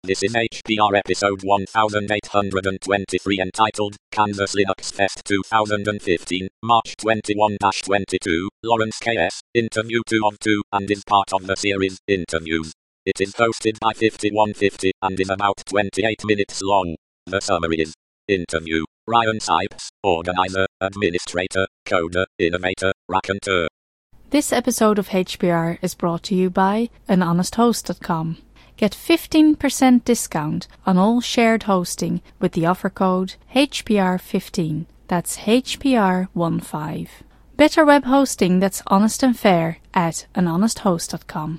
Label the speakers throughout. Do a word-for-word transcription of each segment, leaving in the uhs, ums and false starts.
Speaker 1: This is H P R episode one thousand eight hundred twenty-three entitled Kansas Linux Fest twenty fifteen, March twenty-first to twenty-second, Lawrence K S, interview two of two, and is part of the series Interviews. It is hosted by fifty-one fifty and is about twenty-eight minutes long. The summary is: Interview, Ryan Sipes, organizer, administrator, coder, innovator, raconteur.
Speaker 2: This episode of H P R is brought to you by an honest host dot com. Get fifteen percent discount on all shared hosting with the offer code H P R fifteen. That's H P R fifteen. Better web hosting that's honest and fair at an honest host dot com.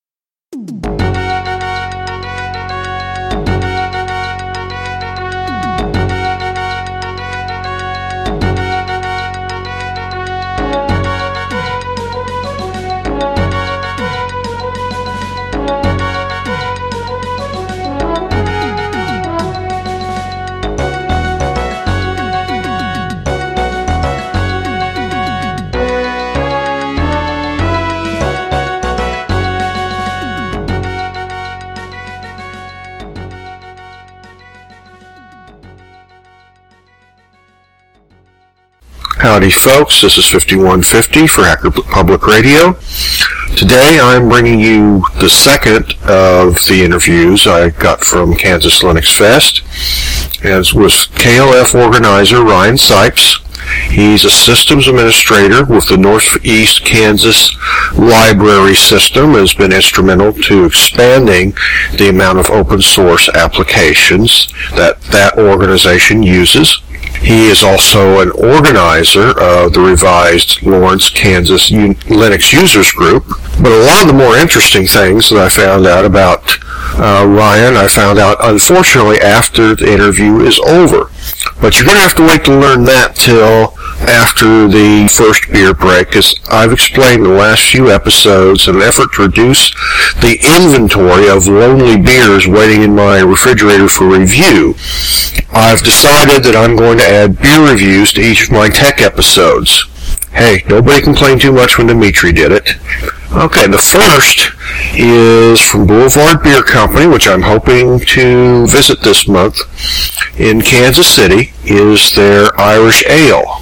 Speaker 3: Howdy folks, this is fifty-one fifty for Hacker Public Radio. Today I'm bringing you the second of the interviews I got from Kansas Linux Fest, as was K L F organizer Ryan Sipes. He's a systems administrator with the Northeast Kansas Library System, has been instrumental to expanding the amount of open source applications that that organization uses. He is also an organizer of the revised Lawrence, Kansas U- Linux Users Group. But a lot of the more interesting things that I found out about uh, Ryan, I found out unfortunately after the interview is over. But you're going to have to wait to learn that till after the first beer break, as I've explained in the last few episodes in an effort to reduce the inventory of lonely beers waiting in my refrigerator for review. I've decided that I'm going to add beer reviews to each of my tech episodes. Hey, nobody complained too much when Dimitri did it. Okay, the first is from Boulevard Beer Company, which I'm hoping to visit this month in Kansas City, is their Irish Ale.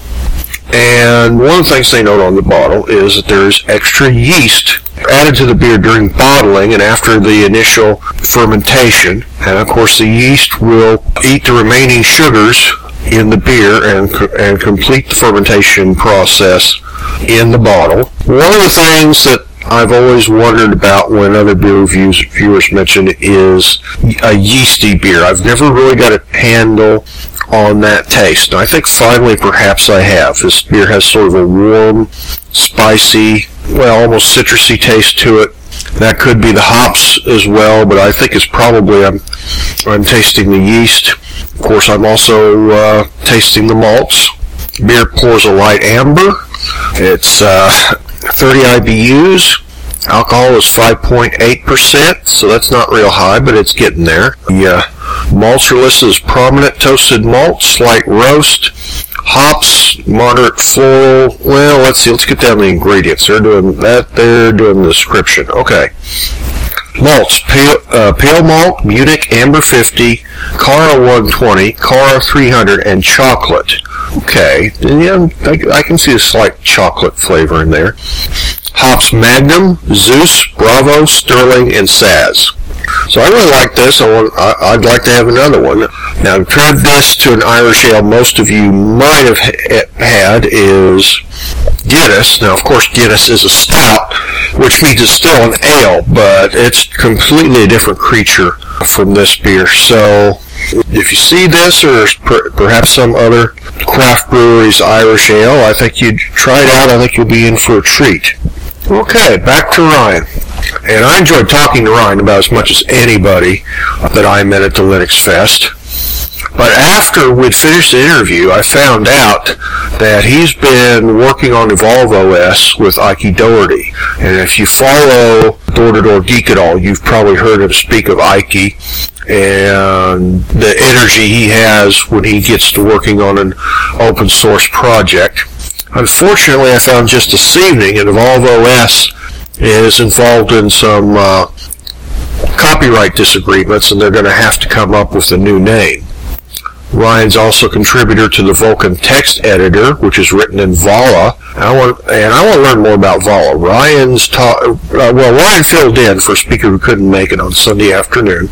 Speaker 3: And one of the things they note on the bottle is that there's extra yeast added to the beer during bottling and after the initial fermentation. And of course the yeast will eat the remaining sugars in the beer and and complete the fermentation process in the bottle. One of the things that I've always wondered about when other beer reviews, viewers mention is a yeasty beer. I've never really got a handle on that taste. And I think finally perhaps I have. This beer has sort of a warm, spicy, well, almost citrusy taste to it. That could be the hops as well, but I think it's probably I'm, I'm tasting the yeast. Of course, I'm also uh, tasting the malts. Beer pours a light amber. It's uh, thirty I B Us. Alcohol is five point eight percent, so that's not real high, but it's getting there. The uh, malts are listed as prominent toasted malt, slight roast, hops, moderate floral. Well, let's see, let's get down to the ingredients. They're doing that. They're doing the description. Okay. Malts, pale, uh, pale malt, Munich Amber fifty, Cara one twenty, Cara three hundred, and chocolate. Okay, yeah, I, I can see a slight chocolate flavor in there. Hops Magnum, Zeus, Bravo, Sterling, and Saz. So I really like this. I want, I, I'd like to have another one. Now, compared this to an Irish ale most of you might have ha- had is Guinness. Now, of course, Guinness is a stout, which means it's still an ale, but it's completely a different creature from this beer. So if you see this or per- perhaps some other craft brewery's Irish ale, I think you'd try it out. I think you'll be in for a treat. Okay, back to Ryan. And I enjoyed talking to Ryan about as much as anybody that I met at the Linux Fest. But after we'd finished the interview, I found out that he's been working on Evolve O S with Ike Doherty. And if you follow Door-to-Door Geek at all, you've probably heard him speak of Ike and the energy he has when he gets to working on an open source project. Unfortunately, I found just this evening that Evolve O S is involved in some uh, copyright disagreements, and they're going to have to come up with a new name. Ryan's also a contributor to the Vulkan text editor, which is written in Vala. And I want, and I want to learn more about Vala. Ryan's ta- uh, well, Ryan filled in for a speaker who couldn't make it on Sunday afternoon.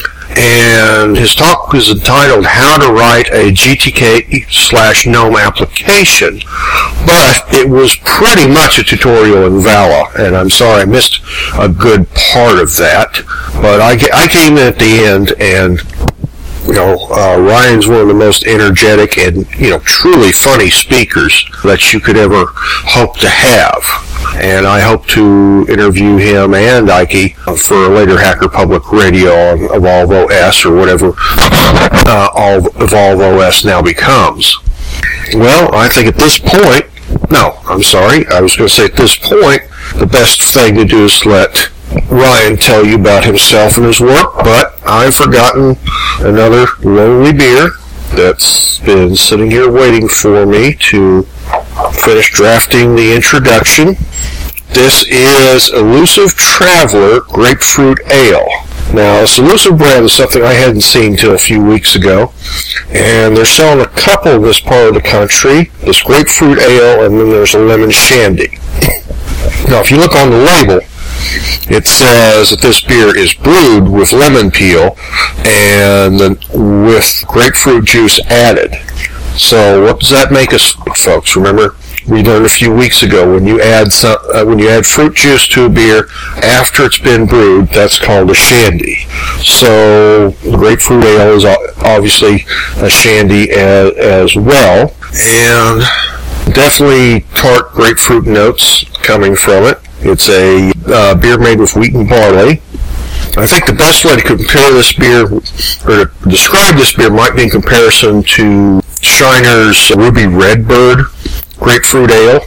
Speaker 3: And his talk was entitled How to Write a G T K slash GNOME Application. But it was pretty much a tutorial in Vala. And I'm sorry I missed a good part of that. But I, I came in at the end, and you know, uh, Ryan's one of the most energetic and, you know, truly funny speakers that you could ever hope to have. And I hope to interview him and Ike for a later Hacker Public Radio on Evolve O S, or whatever uh, all Evolve O S now becomes. Well, I think at this point, no, I'm sorry, I was going to say at this point, the best thing to do is let Ryan tell you about himself and his work, but I've forgotten another lonely beer that's been sitting here waiting for me to finish drafting the introduction. This is Elusive Traveler Grapefruit Ale. Now, this Elusive brand is something I hadn't seen until a few weeks ago, and they're selling a couple in this part of the country, this Grapefruit Ale, and then there's a Lemon Shandy. Now, if you look on the label, it says that this beer is brewed with lemon peel and then with grapefruit juice added. So what does that make us, folks? Remember, we learned a few weeks ago when you add some, uh, when you add fruit juice to a beer after it's been brewed, that's called a shandy. So grapefruit ale is obviously a shandy as, as well, and definitely tart grapefruit notes coming from it. It's a uh, beer made with wheat and barley. I think the best way to compare this beer, or to describe this beer, might be in comparison to Shiner's Ruby Redbird Grapefruit Ale.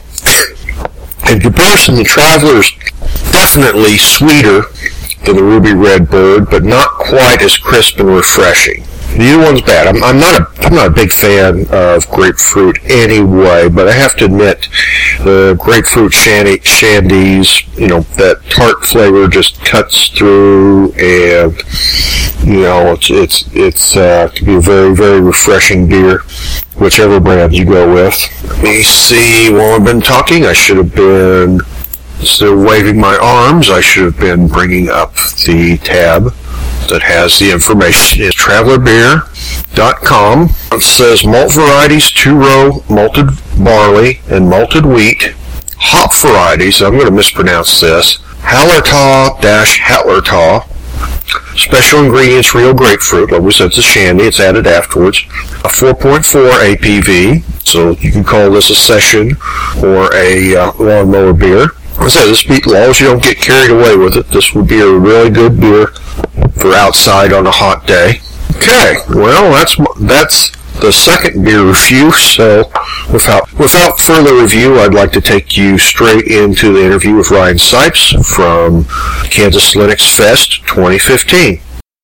Speaker 3: In comparison, the Traveler's definitely sweeter than the Ruby Redbird, but not quite as crisp and refreshing. Neither one's bad. I'm, I'm not a I'm not a big fan of grapefruit anyway, but I have to admit the grapefruit shandy, shandies, you know, that tart flavor just cuts through, and you know, it's it's it's uh, can be a very very refreshing beer, whichever brand you go with. Let me see. While I've been talking, I should have been still waving my arms. I should have been bringing up the tab that has the information. It's traveler beer dot com. It says malt varieties, two-row malted barley and malted wheat. Hop varieties, I'm going to mispronounce this, Hallertau-Hallertau. Special ingredients, real grapefruit. Like we said, it's a shandy. It's added afterwards. A four point four A P V, so you can call this a session or a uh, lawnmower beer. I said, this beer, as long as you don't get carried away with it, this would be a really good beer for outside on a hot day. Okay, well, that's that's the second beer review, so without without further review, I'd like to take you straight into the interview with Ryan Sipes from Kansas Linux Fest twenty fifteen.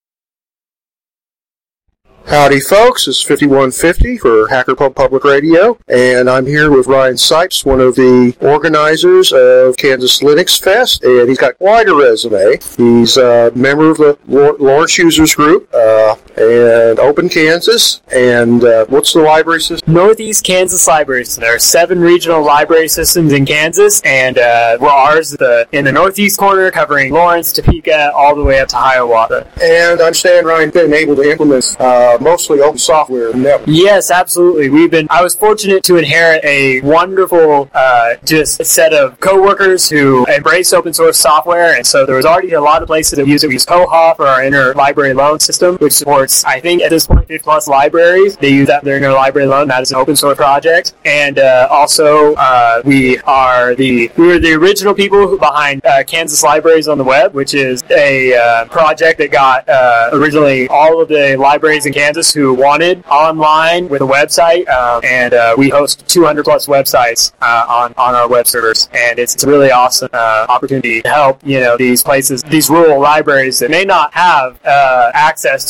Speaker 3: Howdy, folks. It's fifty-one fifty for Hacker Pub Public Radio, and I'm here with Ryan Sipes, one of the organizers of Kansas Linux Fest, and he's got quite a resume. He's a member of the Lawrence Users Group, uh, and Open Kansas, and uh, what's the library system?
Speaker 4: Northeast Kansas Library System. There are seven regional library systems in Kansas, and uh, we're ours the, in the northeast corner, covering Lawrence, Topeka, all the way up to Hiawatha.
Speaker 3: And I understand Ryan's been able to implement uh, mostly open software network.
Speaker 4: Yes, absolutely. We've been. I was fortunate to inherit a wonderful, uh, just set of coworkers who embrace open source software, and so there was already a lot of places that use it. We use Koha for our interlibrary loan system, which supports, I think, at this point, fifty plus libraries. They use that for their interlibrary loan. That is an open source project, and uh, also uh, we are the we were the original people who behind uh, Kansas Libraries on the Web, which is a uh, project that got uh, originally all of the libraries in Kansas who wanted online with a website, um, and uh, we host two hundred plus websites uh, on on our web servers, and it's, it's a really awesome uh, opportunity to help you know these places, these rural libraries that may not have uh, access to the resources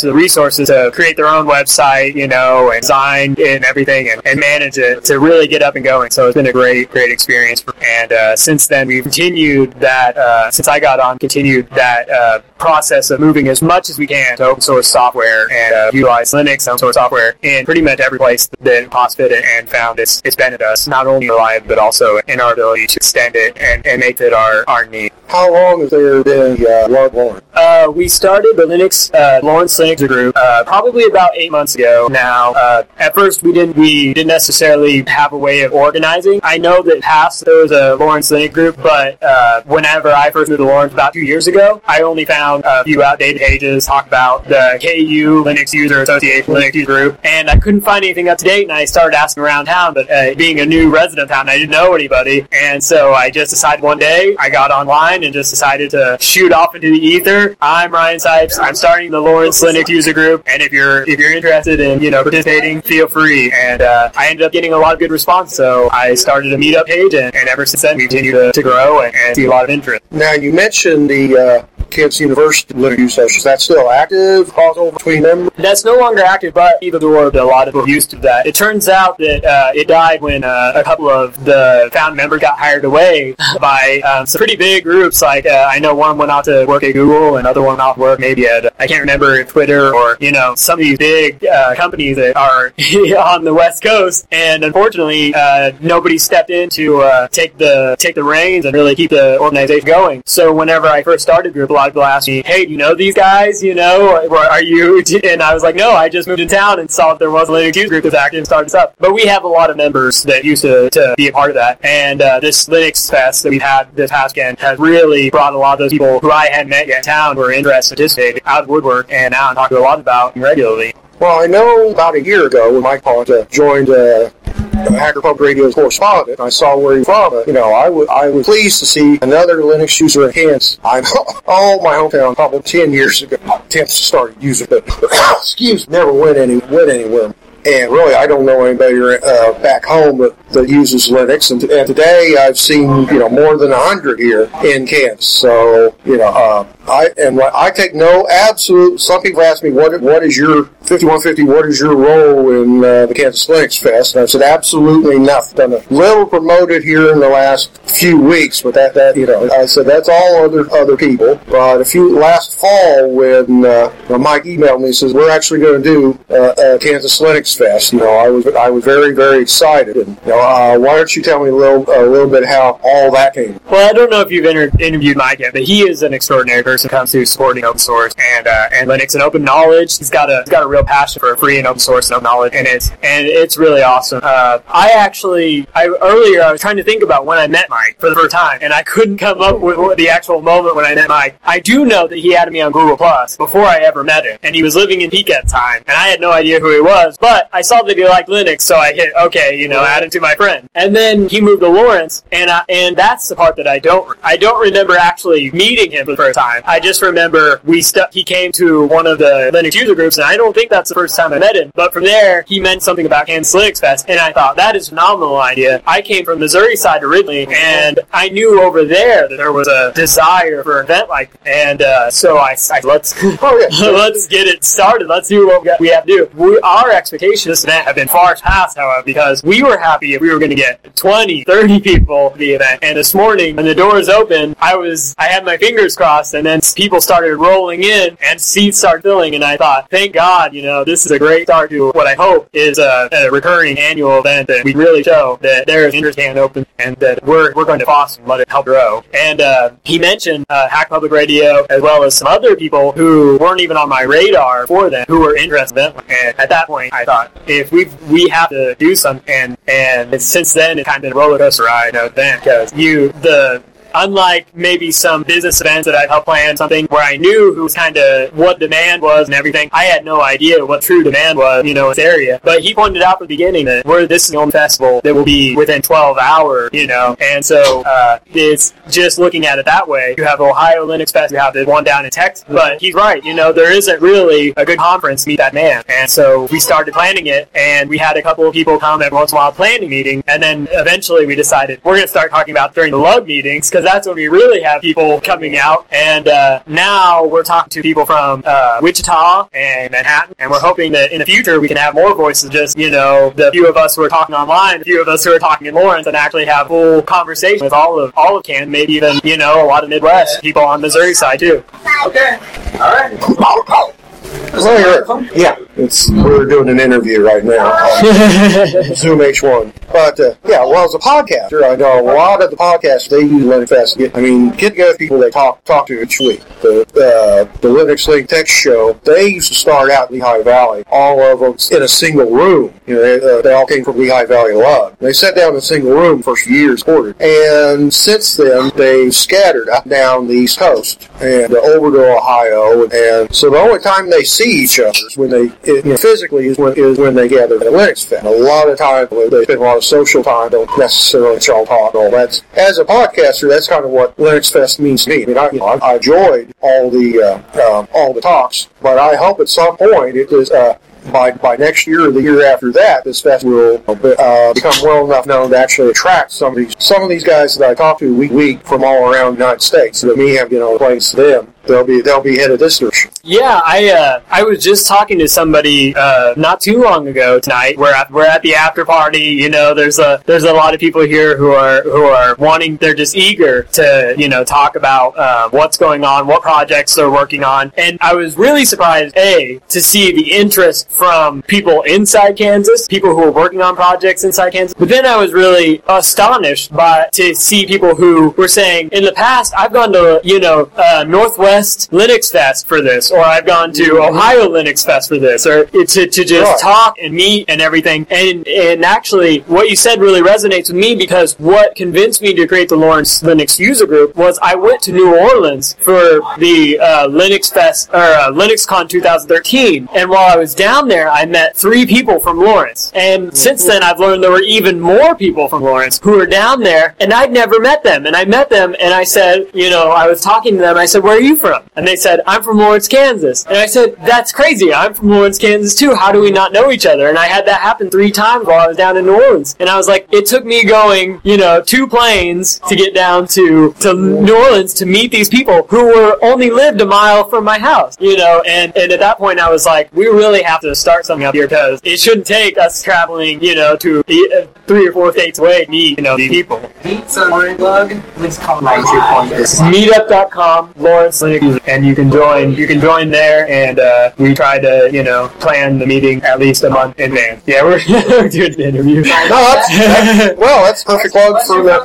Speaker 4: resources to create their own website, you know, and design and everything, and, and manage it to really get up and going. So it's been a great, great experience. And uh, since then, we've continued that, uh, since I got on, continued that uh, process of moving as much as we can to open source software and uh, utilize Linux open source software in pretty much every place that possible fit, and found it's, it's benefited us, not only reliable, but also in our ability to extend it and, and make it our, our need.
Speaker 3: How long has there been uh, Lawrence?
Speaker 4: Uh, we started the Linux, uh, Lawrence Linux group, uh, probably about eight months ago now. Uh, at first, we didn't, we didn't necessarily have a way of organizing. I know that past there was a Lawrence Linux group, but, uh, whenever I first moved to Lawrence about two years ago, I only found a few outdated pages talk about the K U Linux User Association Linux User Group, and I couldn't find anything up to date, and I started asking around town, but, uh, being a new resident of town, I didn't know anybody, and so I just decided one day, I got online and just decided to shoot off into the ether. I'm Ryan Sipes. I'm starting the Lawrence Linux user group, and if you're if you're interested in you know participating, feel free. And uh, I ended up getting a lot of good response, so I started a meetup page, and, and ever since then we continue to, to grow and, and see a lot of interest.
Speaker 3: Now you mentioned the uh, Kansas University Linux session. Is that still active? Crossover between them?
Speaker 4: That's no longer active, but even though a lot of people used to that. It turns out that uh, it died when uh, a couple of the founding members got hired away by um, some pretty big groups. Like uh, I know one went out to work at Google, another one went out to work maybe at I can't remember Twitter, or you know some of these big uh, companies that are on the West Coast. And unfortunately, uh, nobody stepped in to uh, take the take the reins and really keep the organization going. So whenever I first started the group, a lot of people asked me, "Hey, do you know these guys? You know, or are you?" And I was like, "No, I just moved in town and saw if there was a Linux user group that's active and started this up." But we have a lot of members that used to, to be a part of that. And uh, this Linux Fest that we've had this past weekend has really brought a lot of those people who I hadn't met yet in town who are interested in participating out of woodwork, and now I'm talking a lot about regularly.
Speaker 3: Well, I know about a year ago when Mike Ponta joined uh, Hacker Public Radio's correspondent, I saw where he's from. You know, I, w- I was pleased to see another Linux user in Kansas. I'm all my hometown, probably ten years ago, ten started using it. Excuse me, never went any went anywhere. And really, I don't know anybody uh, back home that, that uses Linux. And, and today, I've seen you know more than a hundred here in Kansas. So you know, uh, I and I take no absolute. Some people ask me, "What what is your fifty-one fifty? What is your role in uh, the Kansas Linux Fest?" And I said, "Absolutely nothing. Done a little promoted here in the last few weeks, but that that you know, I said that's all other other people." But a few last fall, when uh, Mike emailed me, he says we're actually going to do uh, a Kansas Linux Fest. You know, I was I was very very excited. And you know, uh, why don't you tell me a little a little bit how all that came?
Speaker 4: Well, I don't know if you've inter- interviewed Mike yet, but he is an extraordinary person when it comes to supporting open source and uh, and Linux and open knowledge. He's got a he's got a real passion for free and open source and open knowledge, and it's and it's really awesome. Uh, I actually I earlier I was trying to think about when I met Mike for the first time, and I couldn't come up with the actual moment when I met Mike. I do know that he added me on Google Plus before I ever met him, and he was living in Peak at the time, and I had no idea who he was, but I saw that he liked Linux, so I hit, okay, you know, add him to my friend. And then he moved to Lawrence, and I, and that's the part that I don't, I don't remember actually meeting him for the first time. I just remember we stu- he came to one of the Linux user groups, and I don't think that's the first time I met him, but from there, he meant something about Kansas Linux Fest, and I thought, that is a phenomenal idea. I came from Missouri side originally, and I knew over there that there was a desire for an event like that, and uh, so I, I let's, oh, yeah. let's get it started. Let's do what we, got, we have to do. We, our expectations of this event have been far past, however, because we were happy if we were going to get twenty, thirty people to the event. And this morning, when the doors opened, I was, I had my fingers crossed, and then people started rolling in, and seats started filling, and I thought, thank God, you know, this is a great start to what I hope is a, a recurring annual event that we really show that there is interest and open, and that we're we're going to foster and let it help grow. And uh, he mentioned uh, Hack Public Radio, as well as some other people who weren't even on my radar for them, who were interested in it. And at that point, I thought, if we we have to do something, and and since then it's kind of been a roller coaster ride, you know, then because you the unlike maybe some business events that I've helped plan something where I knew who was kind of what demand was and everything, I had no idea what true demand was, you know, in this area. But he pointed out from the beginning that we're this is the only festival that will be within twelve hours, you know, and so uh, it's just looking at it that way. You have Ohio Linux Fest, you have the one down in Texas, but he's right, you know, there isn't really a good conference to meet that man. And so we started planning it, and we had a couple of people come every once in a while planning meeting, and then eventually we decided we're going to start talking about during the lug meetings, because because that's when we really have people coming out. And uh, now we're talking to people from uh, Wichita and Manhattan, and we're hoping that in the future we can have more voices, just, you know, the few of us who are talking online, the few of us who are talking in Lawrence, and actually have full conversation with all of all of Canton, maybe even, you know, a lot of Midwest people on Missouri side too.
Speaker 5: Okay. All right.
Speaker 3: Well, yeah, it's we're doing an interview right now on Zoom H one. But, uh, yeah, well, as a podcaster, I know a lot of the podcasts, they use Linux Fest. I mean, get together people they talk talk to each week. The uh, the Linux Link Tech Show, they used to start out in Lehigh Valley, all of them in a single room. You know, they, uh, they all came from Lehigh Valley Lug. They sat down in a single room for years, quartered. And since then, they've scattered up down the East Coast and uh, over to Ohio. And so the only time they see each other is when they, it, you know, physically is when, is when they gather at Linux Fest. A lot of time, they spend a lot of social time, don't necessarily all talk and all that. As a podcaster, that's kind of what Linux Fest means to me. I mean, I, you know, I enjoyed all the uh, um, all the talks, but I hope at some point it is uh, by by next year or the year after that, this fest will uh, become well enough known to actually attract some of these some of these guys that I talk to week week from all around the United States. So that me have, you know, plays to them. They'll be they'll be headed this direction.
Speaker 4: Yeah, I uh, I was just talking to somebody uh, not too long ago tonight. We're at we're at the after party. You know, there's a there's a lot of people here who are who are wanting. They're just eager to, you know, talk about uh, what's going on, what projects they're working on. And I was really surprised, a to see the interest from people inside Kansas, people who are working on projects inside Kansas. But then I was really astonished by to see people who were saying, in the past, I've gone to, you know, uh, Northwest Linux Fest for this, or I've gone to Ohio Linux Fest for this, or to, to just right. talk and meet and everything. And and actually, what you said really resonates with me, because what convinced me to create the Lawrence Linux user group was I went to New Orleans for the uh, Linux Fest, or uh, LinuxCon twenty thirteen, and while I was down there, I met three people from Lawrence. And mm-hmm. since then, I've learned there were even more people from Lawrence who were down there, and I'd never met them. And I met them, and I said, you know, I was talking to them, I said, where are you from? And they said, I'm from Lawrence, Kansas. And I said, that's crazy. I'm from Lawrence, Kansas too. How do we not know each other? And I had that happen three times while I was down in New Orleans. And I was like, it took me going, you know, two planes to get down to, to New Orleans to meet these people who were only lived a mile from my house, you know. And, and at that point I was like, we really have to start something up here, because it shouldn't take us traveling, you know, to uh, three or four states away to meet, you know, these people.
Speaker 5: Pizza Morning Blog. Let's call it
Speaker 4: meetup dot com, Lawrence Linux, and you can join. You can join there, and uh, we try to, you know, plan the meeting at least a month in advance. Yeah, we're, we're doing the interview.
Speaker 3: No, that's, that's well, that's perfect plug for the.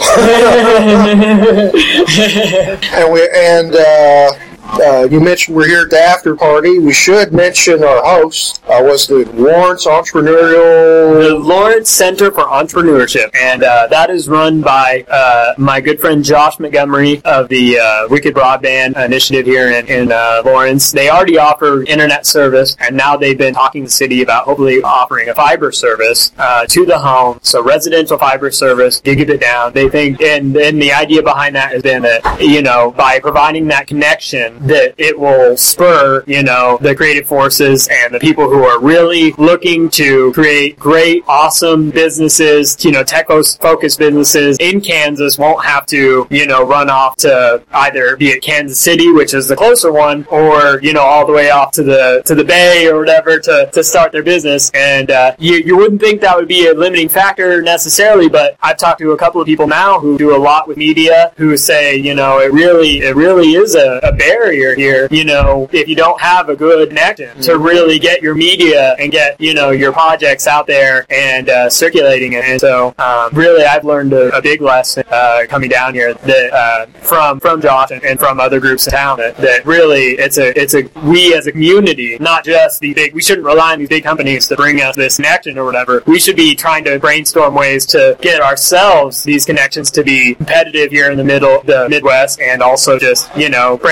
Speaker 3: and we and. Uh, Uh, you mentioned we're here at the after party. We should mention our host uh, was the Lawrence Entrepreneurial...
Speaker 4: The Lawrence Center for Entrepreneurship. And uh, that is run by uh, my good friend Josh Montgomery of the uh, Wicked Broadband Initiative here in, in uh, Lawrence. They already offer internet service, and now they've been talking to the city about hopefully offering a fiber service uh, to the home. So residential fiber service, gigabit down. They think, and, and the idea behind that has been that, you know, by providing that connection, that it will spur, you know, the creative forces and the people who are really looking to create great, awesome businesses, you know, tech-focused businesses in Kansas won't have to, you know, run off to either be at Kansas City, which is the closer one, or, you know, all the way off to the to the Bay or whatever to, to start their business. And uh, you, you wouldn't think that would be a limiting factor necessarily, but I've talked to a couple of people now who do a lot with media who say, you know, it really, it really is a, a barrier here, you know, if you don't have a good connection to really get your media and get, you know, your projects out there and uh, circulating it. And so, um, really, I've learned a, a big lesson uh, coming down here that uh, from from Josh and, and from other groups in town that, that really it's a it's a we as a community, not just the big. We shouldn't rely on these big companies to bring us this connection or whatever. We should be trying to brainstorm ways to get ourselves these connections to be competitive here in the middle, the Midwest, and also just, you know, brainstorming ways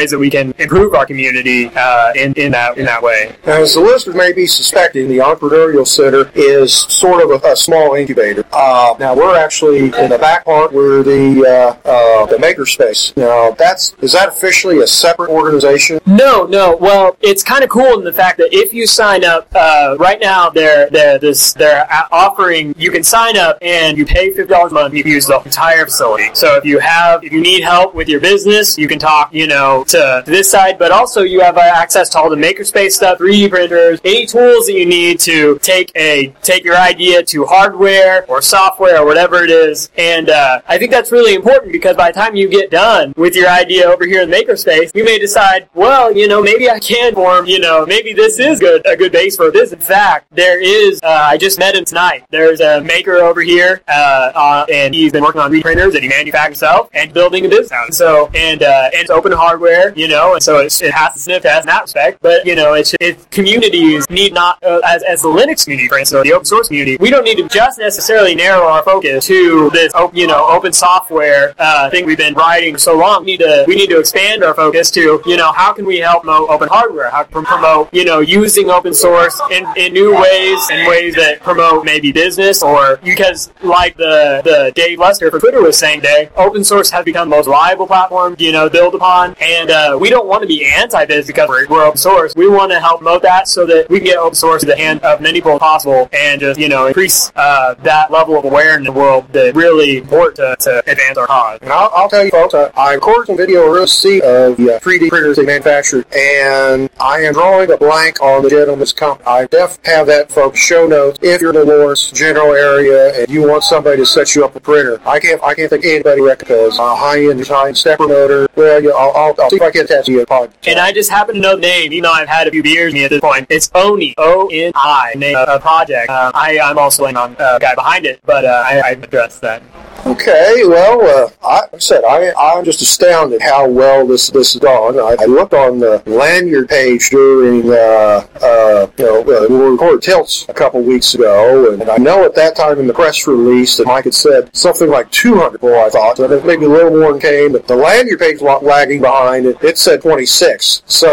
Speaker 4: ways that we can improve our community uh, in in that in that way.
Speaker 3: Now, as the listener may be suspecting, the Entrepreneurial Center is sort of a, a small incubator. Uh, now, we're actually in the back part where the uh, uh, the makerspace. Now, that's is that officially a separate organization?
Speaker 4: No, no. Well, it's kind of cool in the fact that if you sign up uh, right now, they're they're this they're offering you can sign up and you pay fifty dollars a month. You can use the entire facility. So if you have if you need help with your business, you can talk you know to, to this side, but also you have uh, access to all the makerspace stuff, three D printers, any tools that you need to take a take your idea to hardware or software or whatever it is. And uh, I think that's really important because by the time you get done with your idea over here in the makerspace, you may decide, well, you know, maybe I can form, you know, maybe this is good a good base for this. In fact, there is, uh, I just met him tonight. There's a maker over here, uh, uh, and he's been working on three D printers that he manufactures himself and building a business out. So, and, uh, and it's open hardware, you know, and so it's, it has to sniff test in that respect. But, you know, it's, it's communities need not, uh, as, as the Linux community, for instance, or the open source community, we don't need to just necessarily narrow our focus to this, you know, open software, uh, thing we've been writing for so long. We need to, we need to expand our focus to, you know, how can we help promote open hardware? How can we promote, you know, using open source in, in new ways, in ways that promote maybe business, or because like the, the Dave Lester for Twitter was saying today, open source has become the most reliable platform, you know, build upon, and uh, we don't want to be anti-biz because we're, we're open source. We want to help promote that so that we can get open source to the hand of many people as possible and just, you know, increase uh, that level of awareness in the world that really important to, to advance our cause.
Speaker 3: And I'll, I'll tell you folks, I, I recorded some video earlier see of the uh, three D printers they manufactured, and I am drawing a blank on the gentleman's company. I def have that, folks, show notes. If you're in the Lawrence general area and you want somebody to set you up a printer, I can't I can't think anybody recommends a high-end high-end stepper motor. Well, you know, I'll, I'll, I'll see if I can attach you a pod.
Speaker 4: And I just happen to know the name, even though I've had a few beers at this point. It's Oni, O N I, name of a project. Um, I, I'm also in on uh, a guy behind it, but uh, I, I addressed that.
Speaker 3: Okay, well, uh, I, like I said, I, I'm just astounded how well this this has gone. I, I looked on the lanyard page during, uh, uh, you know, uh, we recorded Tilts a couple weeks ago, and I know at that time in the press release that Mike had said something like two hundred people, I thought, so maybe a little more came, but the lanyard page was lagging behind it. It said twenty-six, so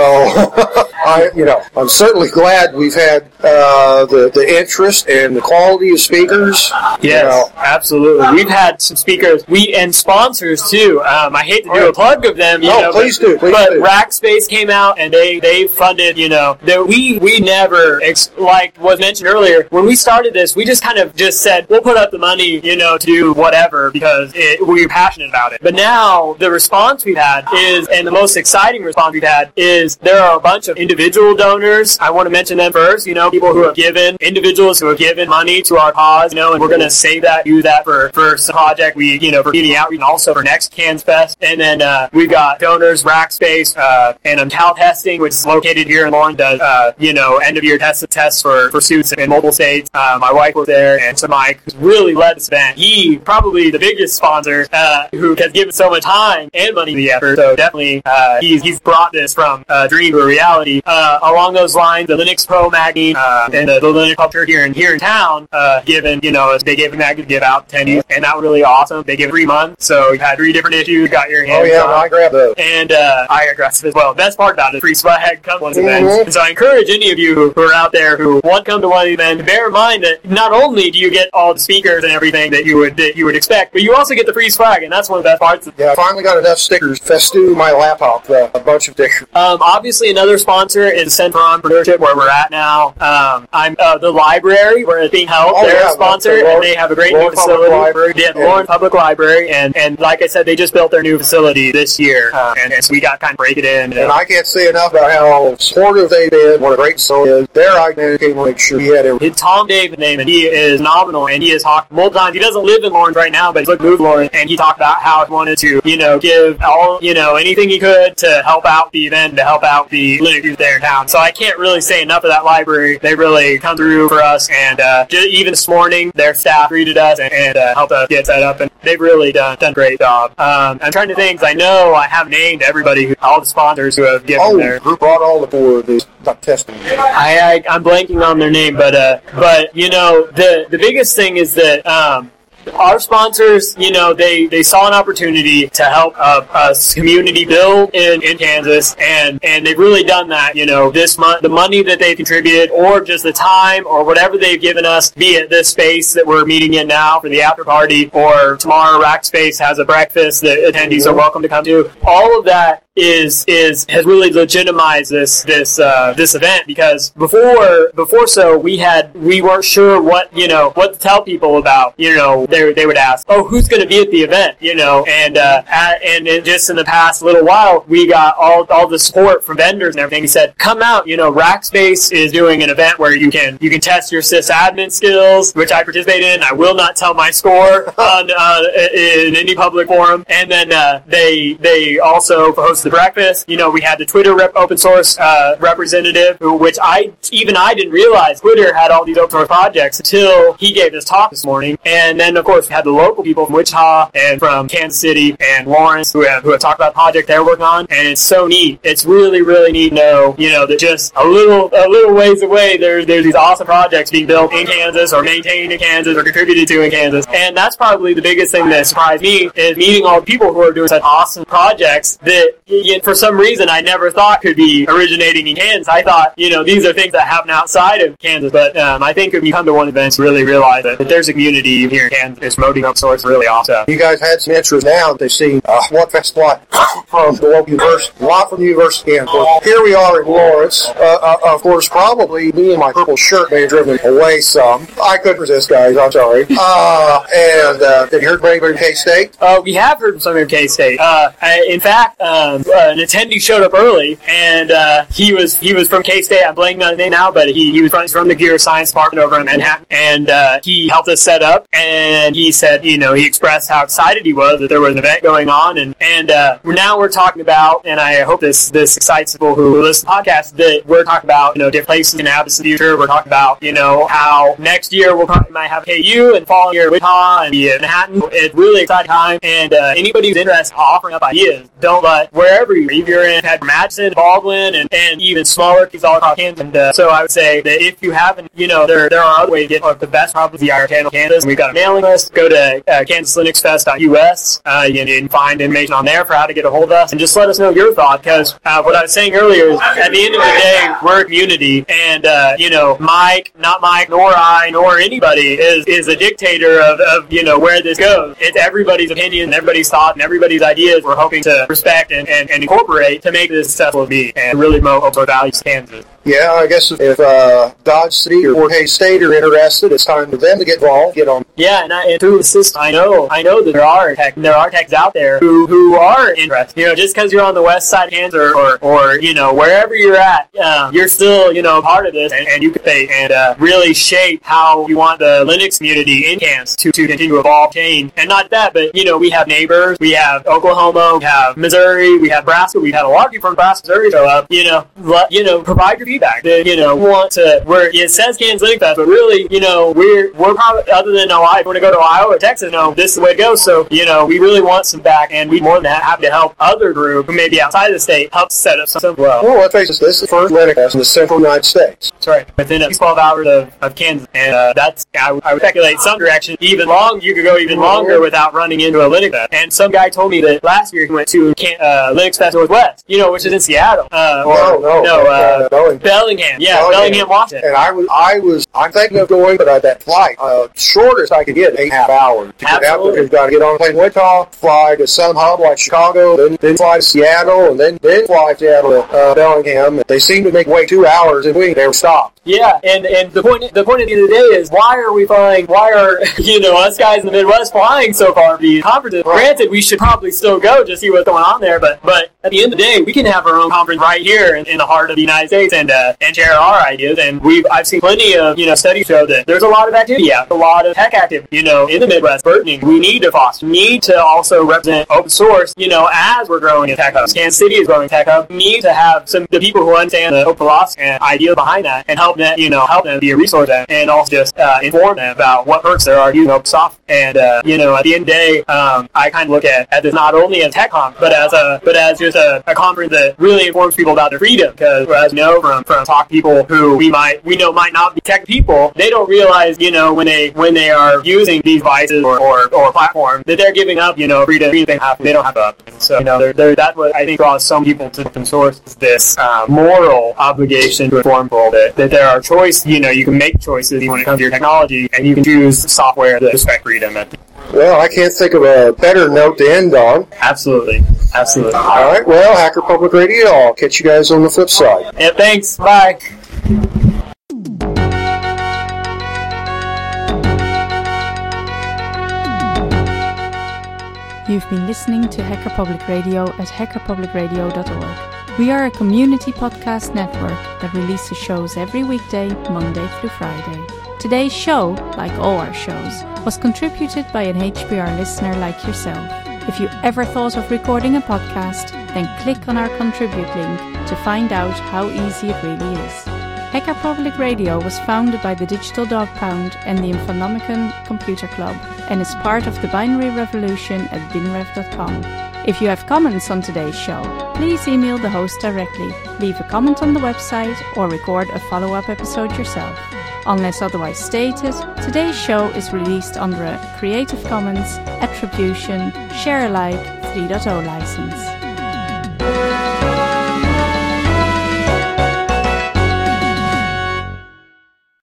Speaker 3: I, you know, I'm certainly glad we've had uh, the, the interest and the quality of speakers.
Speaker 4: Yes,
Speaker 3: you know.
Speaker 4: Absolutely. We've had some speakers, we and sponsors too. Um, I hate to do a plug of them, you
Speaker 3: no,
Speaker 4: know,
Speaker 3: please
Speaker 4: but,
Speaker 3: do. Please
Speaker 4: but
Speaker 3: do.
Speaker 4: Rackspace came out and they they funded, you know, that we we never ex- like was mentioned earlier. When we started this, we just kind of just said we'll put up the money, you know, to do whatever because it, we were passionate about it. But now the response we've had is, and the most exciting response we've had is there are a bunch of individual donors. I want to mention them first. You know, people who have given, individuals who have given money to our cause. You know, and we're going to save that, use that for for some project we, you know, for community outreach and also for next Cans Fest. And then uh, we've got donors, Rackspace, uh, and um, Cal Testing, which is located here in Lawrence, does, uh, you know, end of year test tests for, for students in multiple states. Uh, my wife was there, and so Mike, who's really led this event. He, probably the biggest sponsor, uh, who has given so much time and money to the effort. So definitely, uh, he's, he's brought this from a dream to a reality. Uh, along those lines, the Linux Pro magazine, uh, and the, the Linux publisher here in, here in town, uh, given, you know, they gave a magazine to give out attendees, and that was really awesome. They give three months, so you had three different issues, got your hands
Speaker 3: Oh, yeah,
Speaker 4: on.
Speaker 3: I grabbed those.
Speaker 4: And uh, I got aggressive as well. Best part about it, free swag comes to one of these
Speaker 3: Mm-hmm.
Speaker 4: events. And so I encourage any of you who, who are out there who want to come to one of these events, bear in mind that not only do you get all the speakers and everything that you would that you would expect, but you also get the free swag, and that's one of the best parts. Of
Speaker 3: Yeah, I finally got enough stickers to festoon my laptop, uh, a bunch of stickers.
Speaker 4: Um, obviously, another sponsor is Center for Entrepreneurship, where we're at now. Um, I'm uh, the library where it's being held.
Speaker 3: Oh,
Speaker 4: They're
Speaker 3: yeah,
Speaker 4: a sponsor,
Speaker 3: the Lawrence-
Speaker 4: and they have a great
Speaker 3: Lawrence
Speaker 4: new facility.
Speaker 3: Public Library.
Speaker 4: They have the
Speaker 3: And-
Speaker 4: Lawrence Public Library, and, and like I said, they just built their new facility this year, uh, and, and so we got to kind of break it in.
Speaker 3: And I can't say enough about how supportive they've been, what a great soul is. Their idea came to make sure he had everything.
Speaker 4: It's Tom Dave's name, and he is phenomenal, and he has talked multiple times. He doesn't live in Lawrence right now, but he's like moved to Lawrence, and he talked about how he wanted to, you know, give all, you know, anything he could to help out the event, to help out the Linux youth there in town. So I can't really say enough of that library. They really come through for us, and uh, just, even this morning, their staff greeted us and, and uh, helped us get set up, and they've really done, done a great job. Um, I'm trying to think, 'cause I know I have named everybody, who, all the sponsors who have given
Speaker 3: Oh,
Speaker 4: their...
Speaker 3: who brought all the board, these not testing.
Speaker 4: I, I I'm blanking on their name, but uh, but you know the the biggest thing is that um, our sponsors, you know, they, they saw an opportunity to help uh, us community build in, in Kansas, and, and they've really done that. You know, this month, the money that they've contributed, or just the time, or whatever they've given us, be it this space that we're meeting in now for the after party, or tomorrow Rack Space has a breakfast that attendees are welcome to come to. All of that is is has really legitimized this this uh, this event, because before before so we had we weren't sure what you know what to tell people about. You know, they they would ask, oh, who's going to be at the event? You know, and uh, at, and it just in the past little while we got all all the support from vendors and everything. He said, come out. You know, Rackspace is doing an event where you can you can test your sysadmin skills, which I participated in. I will not tell my score on uh, in any public forum. And then uh, they they also hosted the breakfast. You know, we had the Twitter rep, open source uh, representative, who, which I even I didn't realize Twitter had all these open source projects until he gave this talk this morning. And then, of course, we had the local people from Wichita and from Kansas City and Lawrence who have, who have talked about the project they're working on. And it's so neat. It's really, really neat to know, you know, that just a little a little ways away, there's, there's these awesome projects being built in Kansas or maintained in Kansas or contributed to in Kansas. And that's probably the biggest thing that surprised me, is meeting all the people who are doing such awesome projects that, you know, for some reason, I never thought could be originating in Kansas. I thought, you know, these are things that happen outside of Kansas. But um, I think if you come to one of the events, really realize that, that there's a community here in Kansas that's promoting open source really awesome.
Speaker 6: You guys had some interest now that they've seen uh, one festival from the local university, a lot from the university. And here we are in Lawrence. Uh, uh, of course, probably me and my purple shirt may have driven away some. I couldn't resist, guys. I'm sorry. Uh, and uh, did you hear from anybody from K-State?
Speaker 4: Uh, we have heard from somebody from K-State. Uh, I, in fact, um, uh, an attendee showed up early, and uh, he was he was from K-State. I'm blanking on his name now, but he, he was from, from the Gear Science Department over in Manhattan, and uh, he helped us set up, and he said, you know, he expressed how excited he was that there was an event going on, and, and uh, now we're talking about, and I hope this, this excites people who listen to the podcast, that we're talking about, you know, different places in Abbas in the future. We're talking about, you know, how next year we'll probably might have K U, and following year Wichita and Manhattan. It's really exciting time, and uh, anybody who's interested in offering up ideas, don't let, wherever you, if you're in Madison, Baldwin, and, and even smaller kids all across Kansas. And uh, so I would say that if you haven't, you know, there there are other ways to get like, the best probably via our channel Kansas. We've got a mailing list. Go to uh, kansas linux fest dot U S. Uh, you can find information on there for how to get a hold of us, and just let us know your thoughts, because uh, what I was saying earlier is at the end of the day, we're a community, and uh, you know, Mike, not Mike, nor I, nor anybody is is a dictator of, of you know where this goes. It's everybody's opinion, everybody's thought, and everybody's ideas. We're hoping to respect and, and, and incorporate to make this successful to be, and really promote open source values in Kansas.
Speaker 6: Yeah, I guess if uh, Dodge City or K-State are interested, it's time for them to get involved, get on.
Speaker 4: Yeah, and, I, and through the system, I know, I know that there are tech, there are techs out there who, who are interested. You know, just because you're on the west side of Kansas or, or, or you know, wherever you're at, um, you're still, you know, part of this, and, and you can say, and uh, really shape how you want the Linux community in Kansas to, to continue to evolve, change. And not that, but, you know, we have neighbors, we have Oklahoma, we have Missouri, we have Nebraska, we've had a lot of people from Nebraska, Missouri show up, you know, let, you know, provide your feedback. That, you know, want to, where it says Kansas Linux Fest, but really, you know, we're, we're probably, other than Ohio, if we want to go to Ohio or Texas, no, this is the way to go. So, you know, we really want some back, and we're more than happy to help other groups who may be outside of the state help set up something well.
Speaker 6: Well, let's face it, this is the first Linux Fest in the central United States.
Speaker 4: That's right. Within a twelve hours of, of Kansas. And uh, that's, I, I would speculate some direction, even long, you could go even longer without running into a Linux Fest. And some guy told me that last year he went to uh, Linux Fest Northwest, you know, which is in Seattle. Uh, or,
Speaker 6: no, no,
Speaker 4: no, uh,
Speaker 6: uh, Bellingham.
Speaker 4: Bellingham. Yeah,
Speaker 6: Bellingham,
Speaker 4: Bellingham, Washington.
Speaker 6: And I was, I was, I'm thinking of going, but uh, that flight, uh, shortest I could get, eight and a half hours. To get out there, you've got to get on a plane in Wichita, fly to some hub like Chicago, then, then fly to Seattle, and then, then fly to Seattle to uh, Bellingham. They seem to make way two hours, and we never stopped.
Speaker 4: Yeah, and, and the point the point at the end of the day is, why are we flying, why are, you know, us guys in the Midwest flying so far for these conferences? Right. Granted, we should probably still go to see what's going on there, but but at the end of the day, we can have our own conference right here in, in the heart of the United States, and uh, and share our ideas. And we've I've seen plenty of, you know, studies show that there's a lot of activity out, a lot of tech activity, you know, in the Midwest, burgeoning. We need to foster, we need to also represent open source, you know, as we're growing in tech hubs. Kansas City is growing tech hub. We need to have some the people who understand the open philosophy and ideas behind that, and help help them, you know, help them be a resource to them, and also just uh, inform them about what perks there are using open software. And uh, you know, at the end of the day, um, I kind of look at, at this not only as tech conference, but as a but as just a, a conference that really informs people about their freedom. Because as you know from from talk to people who we might we know might not be tech people, they don't realize, you know, when they when they are using these devices or or, or platforms that they're giving up, you know, freedom. freedom they have they don't have up. So you know, they're, they're, that's what I think draws some people to open source, is this uh, moral obligation to inform people that, that there are choices. You know, you can make choices when it comes to your technology, and you can choose software that respect freedom.
Speaker 6: Well, I can't think of a better note to end on.
Speaker 4: Absolutely. Absolutely.
Speaker 6: All right. Well, Hacker Public Radio, I'll catch you guys on the flip side.
Speaker 4: Yeah, thanks. Bye.
Speaker 2: You've been listening to Hacker Public Radio at hacker public radio dot org. We are a community podcast network that releases shows every weekday, Monday through Friday. Today's show, like all our shows, was contributed by an H P R listener like yourself. If you ever thought of recording a podcast, then click on our contribute link to find out how easy it really is. Hacker Public Radio was founded by the Digital Dog Pound and the Infonomicon Computer Club, and is part of the Binary Revolution at binrev dot com. If you have comments on today's show, please email the host directly, leave a comment on the website, or record a follow-up episode yourself. Unless otherwise stated, today's show is released under a Creative Commons Attribution Share Alike three point oh license.